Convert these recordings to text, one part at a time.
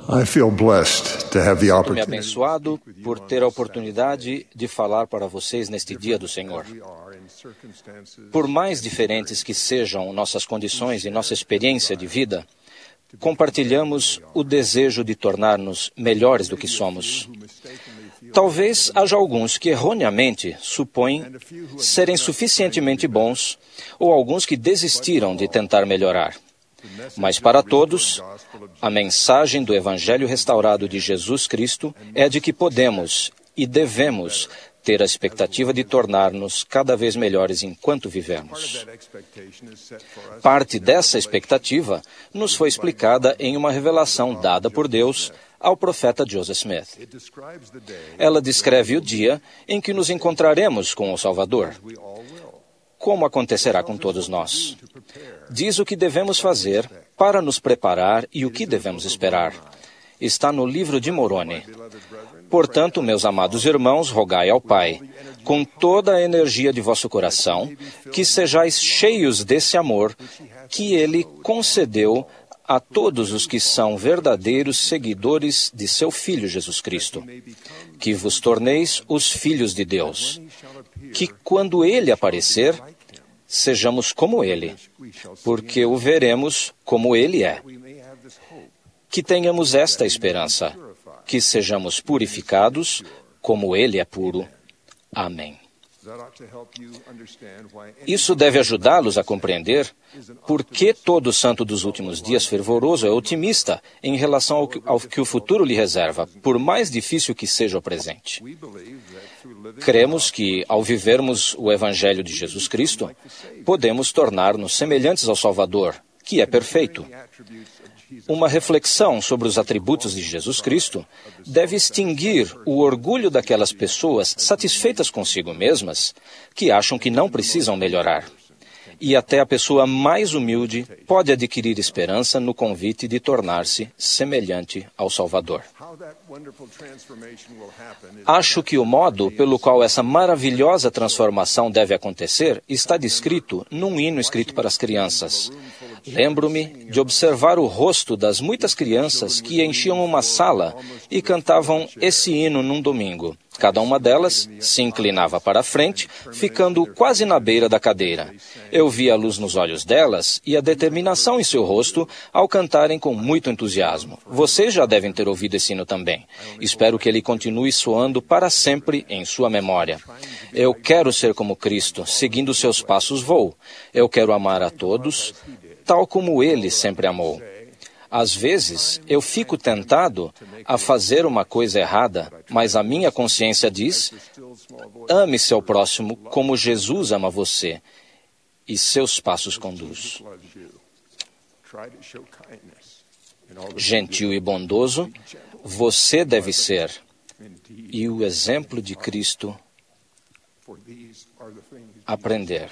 I feel blessed to have the Sinto-me opportunity abençoado por ter a oportunidade de falar para vocês neste dia do Senhor. Por mais diferentes que sejam nossas condições e nossa experiência de vida, compartilhamos o desejo de tornar-nos melhores do que somos. Talvez haja alguns que erroneamente supõem serem suficientemente bons ou alguns que desistiram de tentar melhorar. Mas para todos, a mensagem do Evangelho restaurado de Jesus Cristo é de que podemos e devemos ter a expectativa de tornar-nos cada vez melhores enquanto vivemos. Parte dessa expectativa nos foi explicada em uma revelação dada por Deus ao profeta Joseph Smith. Ela descreve o dia em que nos encontraremos com o Salvador. Como acontecerá com todos nós? Diz o que devemos fazer para nos preparar e o que devemos esperar. Está no livro de Moroni. Portanto, meus amados irmãos, rogai ao Pai, com toda a energia de vosso coração, que sejais cheios desse amor que Ele concedeu a todos os que são verdadeiros seguidores de seu Filho Jesus Cristo, que vos torneis os filhos de Deus, que quando Ele aparecer, sejamos como Ele, porque o veremos como Ele é. Que tenhamos esta esperança, que sejamos purificados como Ele é puro. Amém. Isso deve ajudá-los a compreender por que todo santo dos últimos dias fervoroso é otimista em relação ao que o futuro lhe reserva, por mais difícil que seja o presente. Cremos que, ao vivermos o Evangelho de Jesus Cristo, podemos tornar-nos semelhantes ao Salvador, que é perfeito. Uma reflexão sobre os atributos de Jesus Cristo deve extinguir o orgulho daquelas pessoas satisfeitas consigo mesmas que acham que não precisam melhorar. E até a pessoa mais humilde pode adquirir esperança no convite de tornar-se semelhante ao Salvador. Acho que o modo pelo qual essa maravilhosa transformação deve acontecer está descrito num hino escrito para as crianças. Lembro-me de observar o rosto das muitas crianças que enchiam uma sala e cantavam esse hino num domingo. Cada uma delas se inclinava para a frente, ficando quase na beira da cadeira. Eu via a luz nos olhos delas e a determinação em seu rosto ao cantarem com muito entusiasmo. Vocês já devem ter ouvido esse hino também. Espero que ele continue soando para sempre em sua memória. Eu quero ser como Cristo, seguindo seus passos vou. Eu quero amar a todos, tal como Ele sempre amou. Às vezes, eu fico tentado a fazer uma coisa errada, mas a minha consciência diz: ame seu próximo como Jesus ama você, e seus passos conduz. Gentil e bondoso, você deve ser, e o exemplo de Cristo aprender.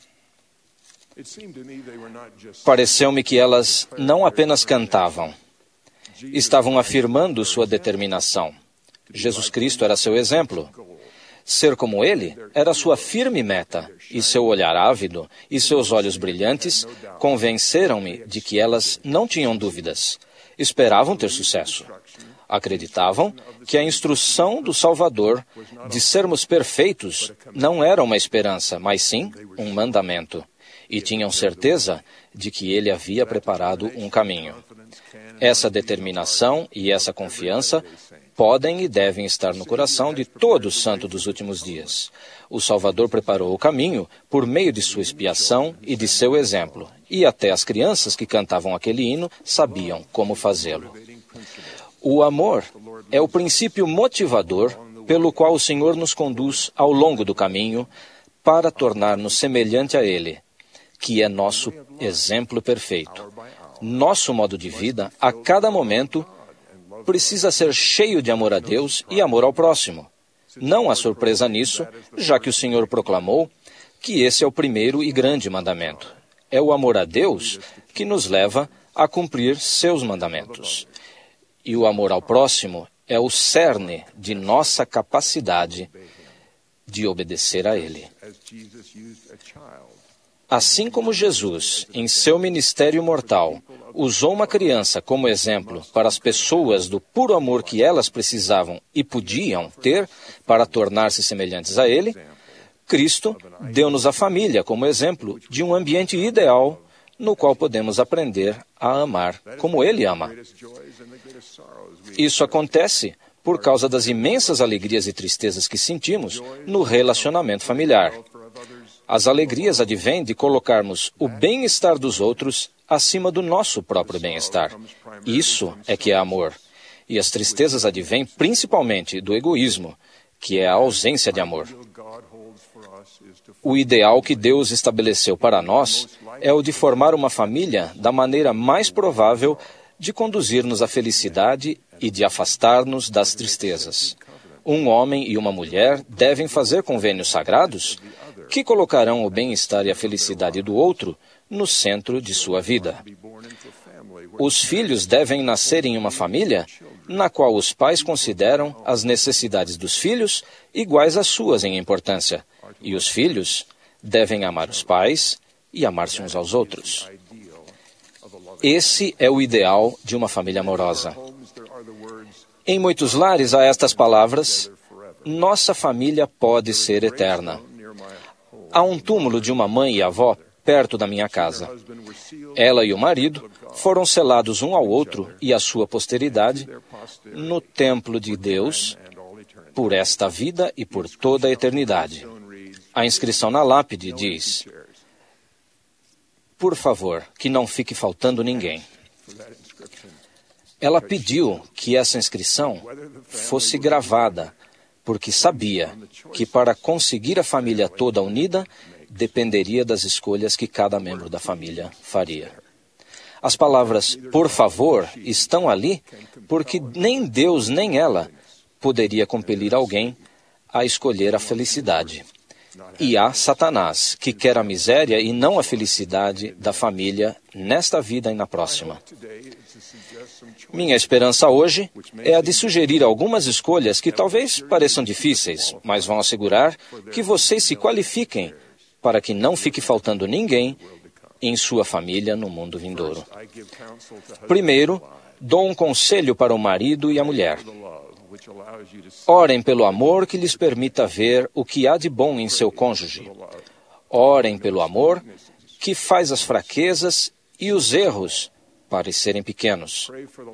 Pareceu-me que elas não apenas cantavam, estavam afirmando sua determinação. Jesus Cristo era seu exemplo. Ser como Ele era sua firme meta, e seu olhar ávido e seus olhos brilhantes convenceram-me de que elas não tinham dúvidas. Esperavam ter sucesso. Acreditavam que a instrução do Salvador de sermos perfeitos não era uma esperança, mas sim um mandamento. E tinham certeza de que Ele havia preparado um caminho. Essa determinação e essa confiança podem e devem estar no coração de todo santo dos últimos dias. O Salvador preparou o caminho por meio de sua expiação e de seu exemplo, e até as crianças que cantavam aquele hino sabiam como fazê-lo. O amor é o princípio motivador pelo qual o Senhor nos conduz ao longo do caminho para tornar-nos semelhante a Ele, que é nosso exemplo perfeito. Nosso modo de vida, a cada momento, precisa ser cheio de amor a Deus e amor ao próximo. Não há surpresa nisso, já que o Senhor proclamou que esse é o primeiro e grande mandamento. É o amor a Deus que nos leva a cumprir seus mandamentos. E o amor ao próximo é o cerne de nossa capacidade de obedecer a Ele. Assim como Jesus, em seu ministério mortal, usou uma criança como exemplo para as pessoas do puro amor que elas precisavam e podiam ter para tornar-se semelhantes a Ele, Cristo deu-nos a família como exemplo de um ambiente ideal no qual podemos aprender a amar como Ele ama. Isso acontece por causa das imensas alegrias e tristezas que sentimos no relacionamento familiar. As alegrias advêm de colocarmos o bem-estar dos outros acima do nosso próprio bem-estar. Isso é que é amor. E as tristezas advêm principalmente do egoísmo, que é a ausência de amor. O ideal que Deus estabeleceu para nós é o de formar uma família da maneira mais provável de conduzir-nos à felicidade e de afastar-nos das tristezas. Um homem e uma mulher devem fazer convênios sagrados que colocarão o bem-estar e a felicidade do outro no centro de sua vida. Os filhos devem nascer em uma família na qual os pais consideram as necessidades dos filhos iguais às suas em importância, e os filhos devem amar os pais e amar-se uns aos outros. Esse é o ideal de uma família amorosa. Em muitos lares há estas palavras: nossa família pode ser eterna. Há um túmulo de uma mãe e avó perto da minha casa. Ela e o marido foram selados um ao outro e à sua posteridade no templo de Deus por esta vida e por toda a eternidade. A inscrição na lápide diz: por favor, que não fique faltando ninguém. Ela pediu que essa inscrição fosse gravada, porque sabia que para conseguir a família toda unida, dependeria das escolhas que cada membro da família faria. As palavras "por favor" estão ali porque nem Deus nem ela poderia compelir alguém a escolher a felicidade. E há Satanás, que quer a miséria e não a felicidade da família nesta vida e na próxima. Minha esperança hoje é a de sugerir algumas escolhas que talvez pareçam difíceis, mas vão assegurar que vocês se qualifiquem para que não fique faltando ninguém em sua família no mundo vindouro. Primeiro, dou um conselho para o marido e a mulher. Orem pelo amor que lhes permita ver o que há de bom em seu cônjuge. Orem pelo amor que faz as fraquezas e os erros parecerem pequenos.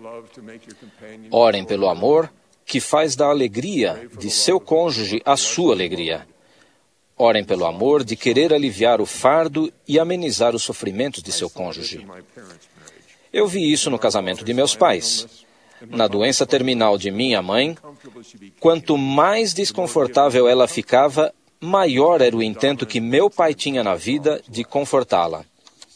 Orem pelo amor que faz da alegria de seu cônjuge a sua alegria. Orem pelo amor de querer aliviar o fardo e amenizar os sofrimentos de seu cônjuge. Eu vi isso no casamento de meus pais. Na doença terminal de minha mãe, quanto mais desconfortável ela ficava, maior era o intento que meu pai tinha na vida de confortá-la.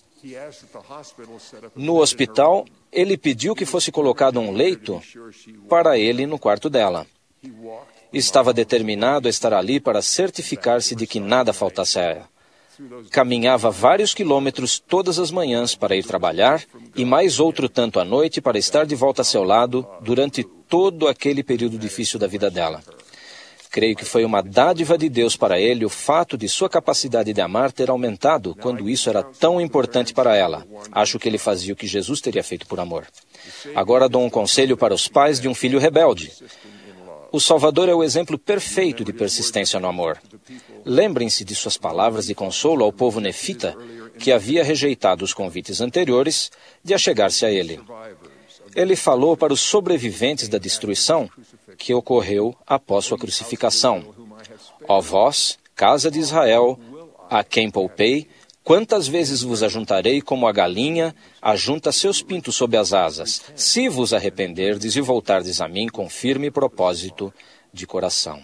No hospital, ele pediu que fosse colocado um leito para ele no quarto dela. Estava determinado a estar ali para certificar-se de que nada faltasse a ela. Caminhava vários quilômetros todas as manhãs para ir trabalhar e mais outro tanto à noite para estar de volta a seu lado durante todo aquele período difícil da vida dela. Creio que foi uma dádiva de Deus para ele o fato de sua capacidade de amar ter aumentado quando isso era tão importante para ela. Acho que ele fazia o que Jesus teria feito por amor. Agora dou um conselho para os pais de um filho rebelde. O Salvador é o exemplo perfeito de persistência no amor. Lembrem-se de suas palavras de consolo ao povo nefita, que havia rejeitado os convites anteriores de achegar-se a ele. Ele falou para os sobreviventes da destruição que ocorreu após sua crucificação: ó vós, casa de Israel, a quem poupei, quantas vezes vos ajuntarei como a galinha ajunta seus pintos sob as asas, se vos arrependerdes e voltardes a mim com firme propósito de coração.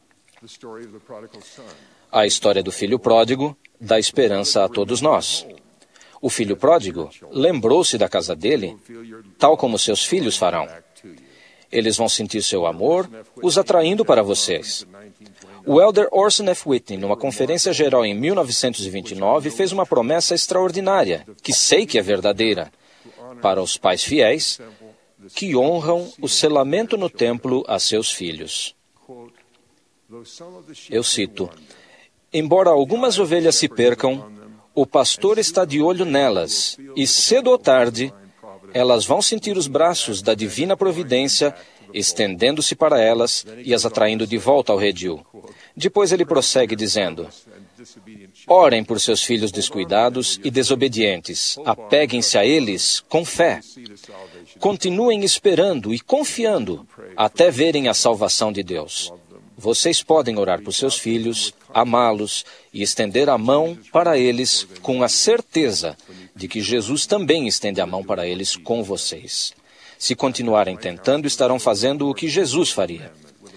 A história do filho pródigo dá esperança a todos nós. O filho pródigo lembrou-se da casa dele, tal como seus filhos farão. Eles vão sentir seu amor, os atraindo para vocês. O elder Orson F. Whitney, numa conferência geral em 1929, fez uma promessa extraordinária, que sei que é verdadeira, para os pais fiéis que honram o selamento no templo a seus filhos. Eu cito: embora algumas ovelhas se percam, O pastor está de olho nelas, e cedo ou tarde, elas vão sentir os braços da divina providência estendendo-se para elas e as atraindo de volta ao redil. Depois ele prossegue dizendo: orem por seus filhos descuidados e desobedientes. Apeguem-se a eles com fé. Continuem esperando e confiando até verem a salvação de Deus. Vocês podem orar por seus filhos, amá-los e estender a mão para eles com a certeza de que Jesus também estende a mão para eles com vocês. Se continuarem tentando, estarão fazendo o que Jesus faria.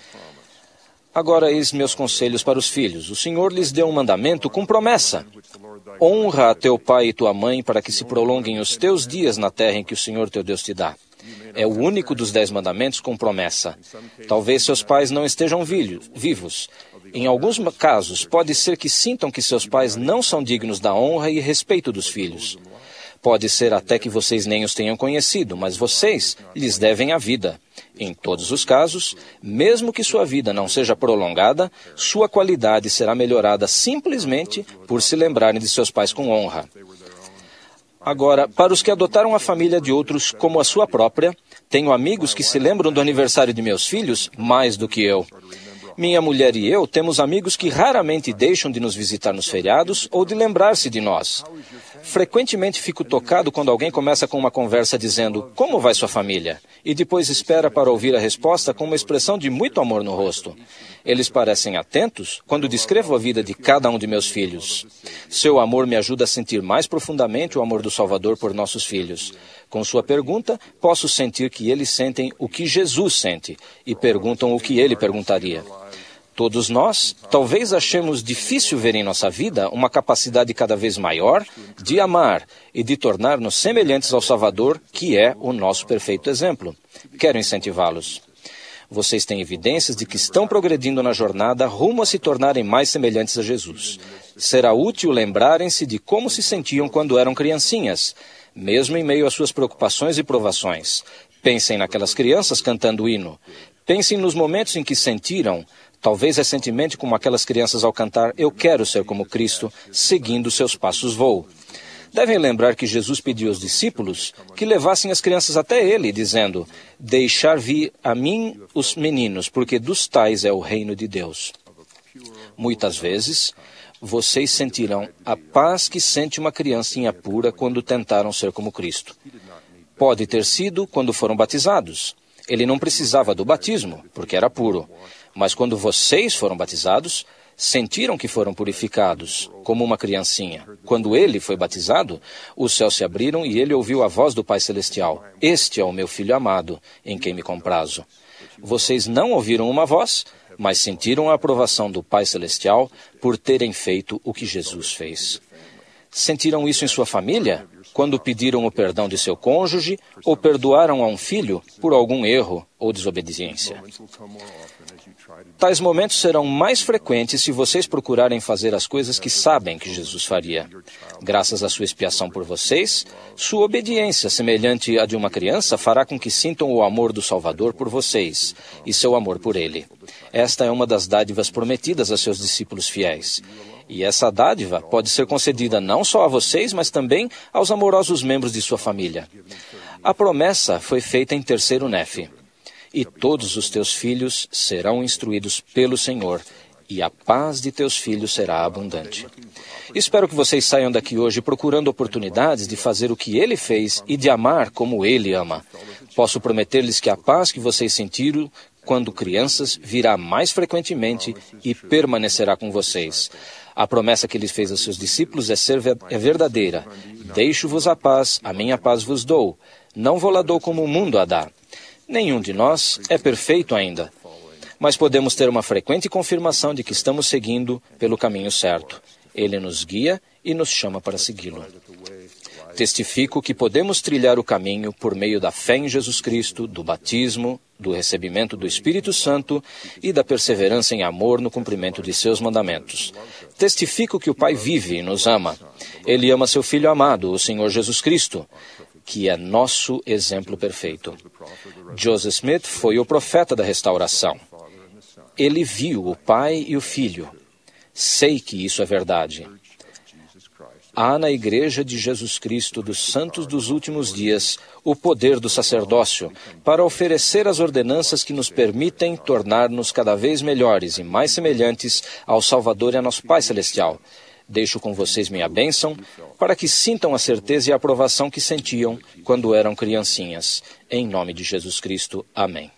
Agora, eis meus conselhos para os filhos. O Senhor lhes deu um mandamento com promessa. Honra a teu pai e tua mãe para que se prolonguem os teus dias na terra em que o Senhor teu Deus te dá. É o único dos 10 mandamentos com promessa. Talvez seus pais não estejam vivos. Em alguns casos, pode ser que sintam que seus pais não são dignos da honra e respeito dos filhos. Pode ser até que vocês nem os tenham conhecido, mas vocês lhes devem a vida. Em todos os casos, mesmo que sua vida não seja prolongada, sua qualidade será melhorada simplesmente por se lembrarem de seus pais com honra. Agora, para os que adotaram a família de outros como a sua própria, tenho amigos que se lembram do aniversário de meus filhos mais do que eu. Minha mulher e eu temos amigos que raramente deixam de nos visitar nos feriados ou de lembrar-se de nós. Frequentemente fico tocado quando alguém começa com uma conversa dizendo: como vai sua família? E depois espera para ouvir a resposta com uma expressão de muito amor no rosto. Eles parecem atentos quando descrevo a vida de cada um de meus filhos. Seu amor me ajuda a sentir mais profundamente o amor do Salvador por nossos filhos. Com sua pergunta, posso sentir que eles sentem o que Jesus sente e perguntam o que ele perguntaria. Todos nós, talvez achemos difícil ver em nossa vida uma capacidade cada vez maior de amar e de tornar-nos semelhantes ao Salvador, que é o nosso perfeito exemplo. Quero incentivá-los. Vocês têm evidências de que estão progredindo na jornada rumo a se tornarem mais semelhantes a Jesus. Será útil lembrarem-se de como se sentiam quando eram criancinhas, mesmo em meio às suas preocupações e provações. Pensem naquelas crianças cantando o hino. Pensem nos momentos em que sentiram, talvez recentemente como aquelas crianças ao cantar "Eu quero ser como Cristo", seguindo seus passos vou. Devem lembrar que Jesus pediu aos discípulos que levassem as crianças até ele, dizendo: deixar vir a mim os meninos, porque dos tais é o reino de Deus. Muitas vezes, vocês sentirão a paz que sente uma criancinha pura quando tentaram ser como Cristo. Pode ter sido quando foram batizados. Ele não precisava do batismo, porque era puro. Mas quando vocês foram batizados, sentiram que foram purificados, como uma criancinha. Quando ele foi batizado, os céus se abriram e ele ouviu a voz do Pai Celestial: este é o meu Filho amado, em quem me comprazo. Vocês não ouviram uma voz, mas sentiram a aprovação do Pai Celestial por terem feito o que Jesus fez. Sentiram isso em sua família? Quando pediram o perdão de seu cônjuge ou perdoaram a um filho por algum erro ou desobediência? Tais momentos serão mais frequentes se vocês procurarem fazer as coisas que sabem que Jesus faria. Graças à sua expiação por vocês, sua obediência, semelhante à de uma criança, fará com que sintam o amor do Salvador por vocês e seu amor por ele. Esta é uma das dádivas prometidas a seus discípulos fiéis. E essa dádiva pode ser concedida não só a vocês, mas também aos amorosos membros de sua família. A promessa foi feita em 3º Nefe. E todos os teus filhos serão instruídos pelo Senhor, e a paz de teus filhos será abundante. Espero que vocês saiam daqui hoje procurando oportunidades de fazer o que ele fez e de amar como ele ama. Posso prometer-lhes que a paz que vocês sentiram quando crianças virá mais frequentemente e permanecerá com vocês. A promessa que ele fez aos seus discípulos é verdadeira. Deixo-vos a minha paz vos dou. Não vou-la dou como o mundo a dá. Nenhum de nós é perfeito ainda, mas podemos ter uma frequente confirmação de que estamos seguindo pelo caminho certo. Ele nos guia e nos chama para segui-lo. Testifico que podemos trilhar o caminho por meio da fé em Jesus Cristo, do batismo, do recebimento do Espírito Santo e da perseverança em amor no cumprimento de seus mandamentos. Testifico que o Pai vive e nos ama. Ele ama seu Filho amado, o Senhor Jesus Cristo, que é nosso exemplo perfeito. Joseph Smith foi o profeta da restauração. Ele viu o Pai e o Filho. Sei que isso é verdade. há na Igreja de Jesus Cristo dos Santos dos Últimos Dias o poder do sacerdócio para oferecer as ordenanças que nos permitem tornar-nos cada vez melhores e mais semelhantes ao Salvador e a nosso Pai Celestial. Deixo com vocês minha bênção, para que sintam a certeza e a aprovação que sentiam quando eram criancinhas. Em nome de Jesus Cristo. Amém.